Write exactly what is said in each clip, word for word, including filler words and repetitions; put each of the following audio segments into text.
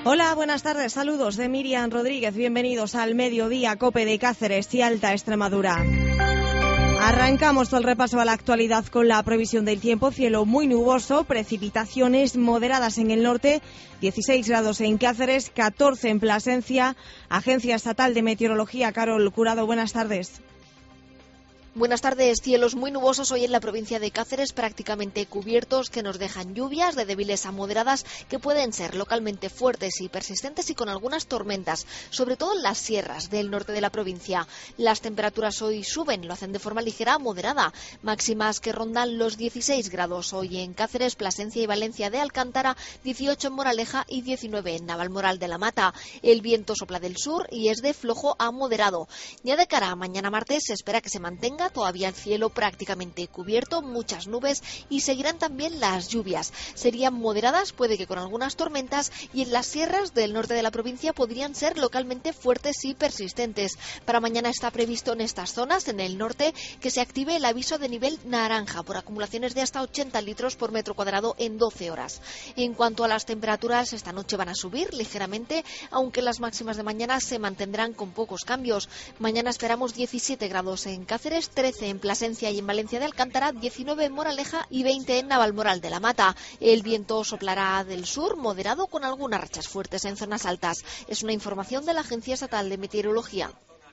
Hola, buenas tardes, saludos de Miriam Rodríguez, bienvenidos al Mediodía Cope de Cáceres y Alta Extremadura. Arrancamos el repaso a la actualidad con la previsión del tiempo, cielo muy nuboso, precipitaciones moderadas en el norte, dieciséis grados en Cáceres, catorce en Plasencia. Agencia Estatal de Meteorología, Carol Curado, buenas tardes. Buenas tardes. Cielos muy nubosos hoy en la provincia de Cáceres, prácticamente cubiertos, que nos dejan lluvias de débiles a moderadas que pueden ser localmente fuertes y persistentes y con algunas tormentas, sobre todo en las sierras del norte de la provincia. Las temperaturas hoy suben, lo hacen de forma ligera a moderada, máximas que rondan los dieciséis grados hoy en Cáceres, Plasencia y Valencia de Alcántara, dieciocho en Moraleja y diecinueve en Navalmoral de la Mata. El viento sopla del sur y es de flojo a moderado. Ya de cara a mañana martes se espera que se mantenga todavía el cielo prácticamente cubierto, muchas nubes y seguirán también las lluvias. Serían moderadas, puede que con algunas tormentas, y en las sierras del norte de la provincia podrían ser localmente fuertes y persistentes. Para mañana está previsto en estas zonas, en el norte, que se active el aviso de nivel naranja por acumulaciones de hasta ochenta litros por metro cuadrado en doce horas. En cuanto a las temperaturas, esta noche van a subir ligeramente, aunque las máximas de mañana se mantendrán con pocos cambios. Mañana esperamos diecisiete grados en Cáceres, trece en Plasencia y en Valencia de Alcántara, diecinueve en Moraleja y veinte en Navalmoral de la Mata. El viento soplará del sur, moderado, con algunas rachas fuertes en zonas altas. Es una información de la Agencia Estatal de Meteorología.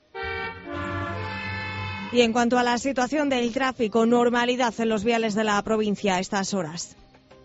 Y en cuanto a la situación del tráfico, normalidad en los viales de la provincia a estas horas.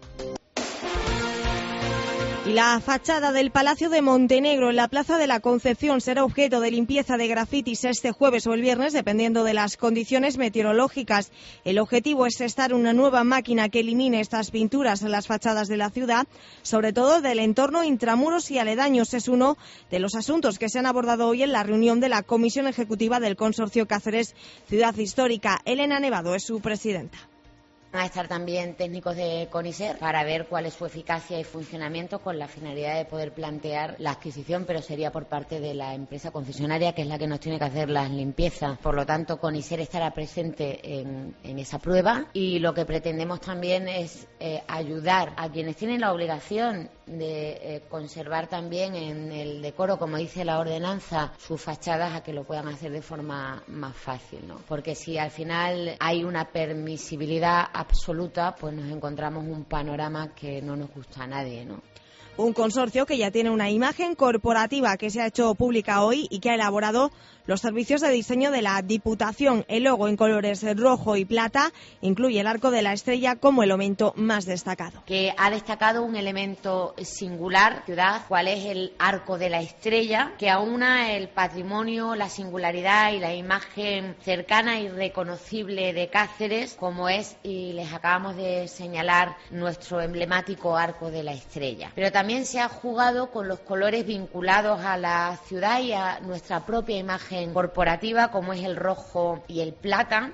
Y la fachada del Palacio de Montenegro en la Plaza de la Concepción será objeto de limpieza de grafitis este jueves o el viernes, dependiendo de las condiciones meteorológicas. El objetivo es testar una nueva máquina que elimine estas pinturas en las fachadas de la ciudad, sobre todo del entorno intramuros y aledaños. Es uno de los asuntos que se han abordado hoy en la reunión de la Comisión Ejecutiva del Consorcio Cáceres Ciudad Histórica. Elena Nevado es su presidenta. Van a estar también técnicos de CONISER para ver cuál es su eficacia y funcionamiento, con la finalidad de poder plantear la adquisición, pero sería por parte de la empresa concesionaria, que es la que nos tiene que hacer las limpiezas. Por lo tanto, CONISER estará presente en, en esa prueba, y lo que pretendemos también es eh, ayudar a quienes tienen la obligación de eh, conservar también en el decoro, como dice la ordenanza, sus fachadas, a que lo puedan hacer de forma más fácil, ¿no? Porque si al final hay una permisibilidad absoluta, pues nos encontramos un panorama que no nos gusta a nadie, ¿no? Un consorcio que ya tiene una imagen corporativa que se ha hecho pública hoy y que ha elaborado los servicios de diseño de la Diputación. El logo en colores rojo y plata incluye el arco de la estrella como elemento más destacado. Que ha destacado un elemento singular, ciudad, cuál es el arco de la estrella, que aúna el patrimonio, la singularidad y la imagen cercana y reconocible de Cáceres, como es, y les acabamos de señalar, nuestro emblemático arco de la estrella. Pero también se ha jugado con los colores vinculados a la ciudad y a nuestra propia imagen corporativa, como es el rojo y el plata.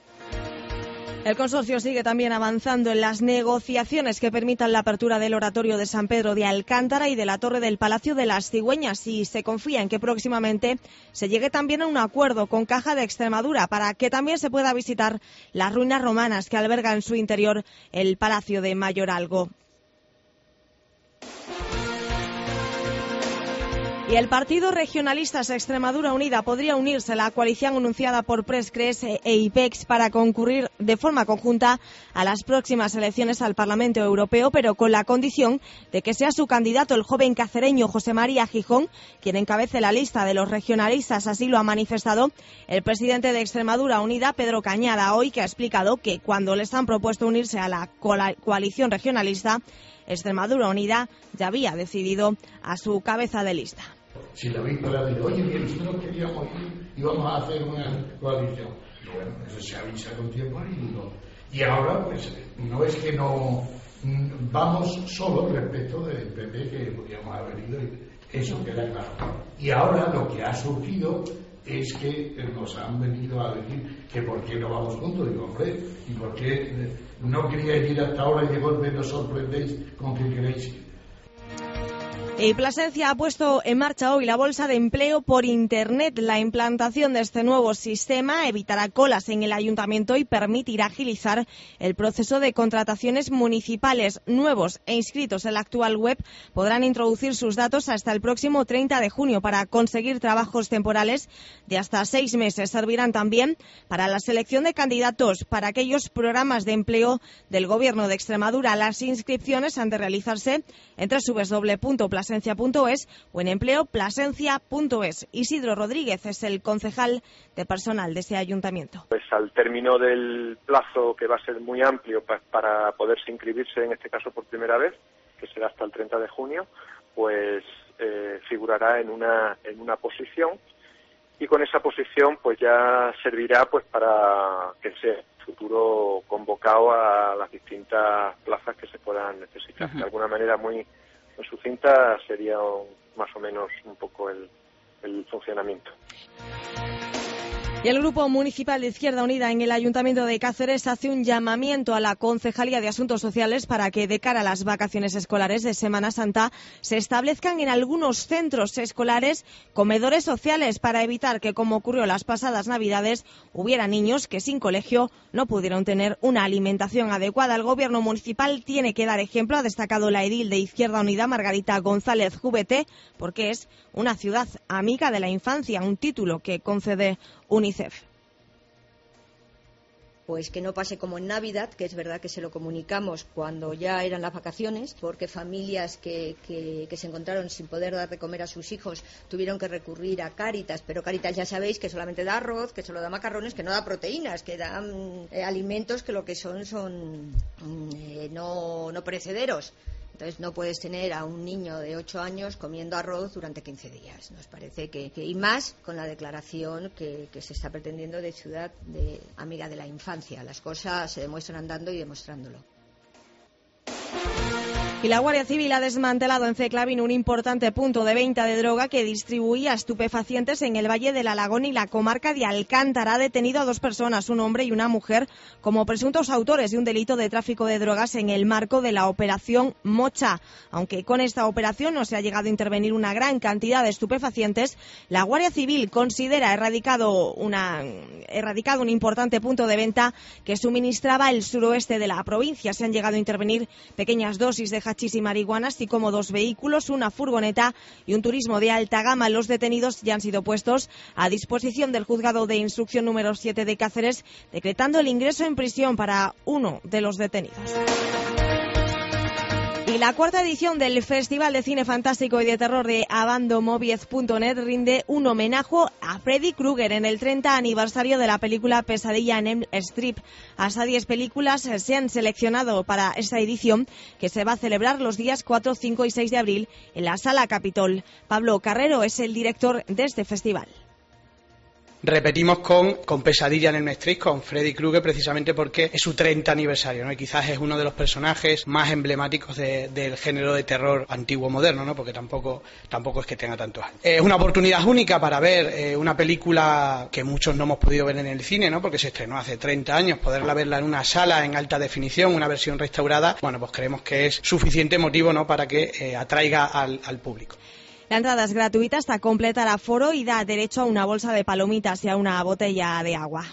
El consorcio sigue también avanzando en las negociaciones que permitan la apertura del oratorio de San Pedro de Alcántara y de la torre del Palacio de las Cigüeñas, y se confía en que próximamente se llegue también a un acuerdo con Caja de Extremadura para que también se pueda visitar las ruinas romanas que alberga en su interior el Palacio de Mayoralgo. Y el Partido Regionalistas Extremadura Unida podría unirse a la coalición anunciada por Prescres e IPEX para concurrir de forma conjunta a las próximas elecciones al Parlamento Europeo, pero con la condición de que sea su candidato el joven cacereño José María Gijón, quien encabece la lista de los regionalistas. Así lo ha manifestado el presidente de Extremadura Unida, Pedro Cañada, hoy, que ha explicado que cuando les han propuesto unirse a la coalición regionalista, Extremadura Unida ya había decidido a su cabeza de lista. Si la víspera dice, oye, bien, nosotros queríamos ir y vamos a hacer una coalición. Y bueno, eso se avisa con tiempo y digo. Y ahora, pues, no es que no vamos solo respecto del P P que podíamos haber ido, y eso queda claro. Y ahora lo que ha surgido es que nos han venido a decir que por qué no vamos juntos. Digo, hombre, ¿y por qué no queríais ir hasta ahora y de golpe nos sorprendéis con que queréis ir? Y Plasencia ha puesto en marcha hoy la bolsa de empleo por Internet. La implantación de este nuevo sistema evitará colas en el ayuntamiento y permitirá agilizar el proceso de contrataciones municipales. Nuevos e inscritos en la actual web podrán introducir sus datos hasta el próximo treinta de junio para conseguir trabajos temporales de hasta seis meses. Servirán también para la selección de candidatos para aquellos programas de empleo del Gobierno de Extremadura. Las inscripciones han de realizarse en doble u doble u doble u punto plasencia punto es o en empleo plasencia punto es. Isidro Rodríguez es el concejal de personal de ese ayuntamiento. Pues al término del plazo, que va a ser muy amplio pa para poderse inscribirse, en este caso por primera vez, que será hasta el treinta de junio, pues eh, figurará en una en una posición, y con esa posición pues ya servirá pues para que sea futuro convocado a las distintas plazas que se puedan necesitar. Uh-huh. De alguna manera muy, muy sucinta sería un, más o menos un poco el, el funcionamiento. Y el Grupo Municipal de Izquierda Unida en el Ayuntamiento de Cáceres hace un llamamiento a la Concejalía de Asuntos Sociales para que de cara a las vacaciones escolares de Semana Santa se establezcan en algunos centros escolares comedores sociales para evitar que, como ocurrió las pasadas Navidades, hubiera niños que sin colegio no pudieron tener una alimentación adecuada. El Gobierno municipal tiene que dar ejemplo, ha destacado la edil de Izquierda Unida, Margarita González Jubete, porque es una ciudad amiga de la infancia, un título que concede UNICEF. Pues que no pase como en Navidad, que es verdad que se lo comunicamos cuando ya eran las vacaciones, porque familias que, que, que se encontraron sin poder dar de comer a sus hijos tuvieron que recurrir a Cáritas, pero Cáritas ya sabéis que solamente da arroz, que solo da macarrones, que no da proteínas, que da eh, alimentos que lo que son son eh, no, no perecederos. Entonces no puedes tener a un niño de ocho años comiendo arroz durante quince días. Nos parece que, que y más con la declaración que, que se está pretendiendo de ciudad de amiga de la infancia. Las cosas se demuestran andando y demostrándolo. Y la Guardia Civil ha desmantelado en Ceclavín un importante punto de venta de droga que distribuía estupefacientes en el Valle del Alagón y la comarca de Alcántara. Ha detenido a dos personas, un hombre y una mujer, como presuntos autores de un delito de tráfico de drogas en el marco de la Operación Mocha. Aunque con esta operación no se ha llegado a intervenir una gran cantidad de estupefacientes, la Guardia Civil considera erradicado, una, erradicado un importante punto de venta que suministraba el suroeste de la provincia. Se han llegado a intervenir pequeñas dosis de hachís y marihuana, así como dos vehículos, una furgoneta y un turismo de alta gama. Los detenidos ya han sido puestos a disposición del juzgado de instrucción número siete de Cáceres, decretando el ingreso en prisión para uno de los detenidos. Y la cuarta edición del Festival de Cine Fantástico y de Terror de Abandomovies punto net rinde un homenaje a Freddy Krueger en el treinta aniversario de la película Pesadilla en Elm Street. Hasta diez películas se han seleccionado para esta edición, que se va a celebrar los días cuatro, cinco y seis de abril en la Sala Capitol. Pablo Carrero es el director de este festival. Repetimos con, con Pesadilla en Elm Street, con Freddy Krueger, precisamente porque es su treinta aniversario, ¿no? Y quizás es uno de los personajes más emblemáticos de, del género de terror antiguo-moderno, ¿no? Porque tampoco, tampoco es que tenga tantos años. Es una oportunidad única para ver eh, una película que muchos no hemos podido ver en el cine, ¿no? Porque se estrenó hace treinta años, poderla verla en una sala en alta definición, una versión restaurada, bueno, pues creemos que es suficiente motivo, ¿no? Para que eh, atraiga al, al público. La entrada es gratuita hasta completar aforo y da derecho a una bolsa de palomitas y a una botella de agua.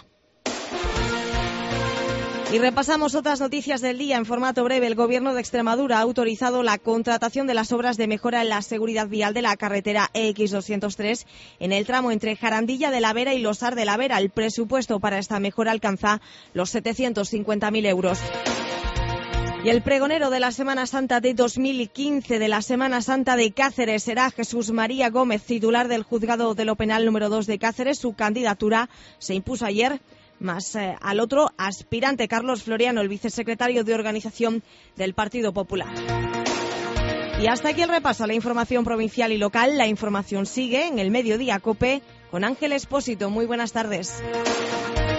Y repasamos otras noticias del día en formato breve. El Gobierno de Extremadura ha autorizado la contratación de las obras de mejora en la seguridad vial de la carretera E X doscientos tres en el tramo entre Jarandilla de la Vera y Losar de la Vera. El presupuesto para esta mejora alcanza los setecientos cincuenta mil euros. Y el pregonero de la Semana Santa de dos mil quince de la Semana Santa de Cáceres será Jesús María Gómez, titular del Juzgado de lo Penal número dos de Cáceres. Su candidatura se impuso ayer, más eh, al otro aspirante, Carlos Floriano, el vicesecretario de Organización del Partido Popular. Y hasta aquí el repaso a la información provincial y local. La información sigue en el Mediodía COPE con Ángel Expósito. Muy buenas tardes.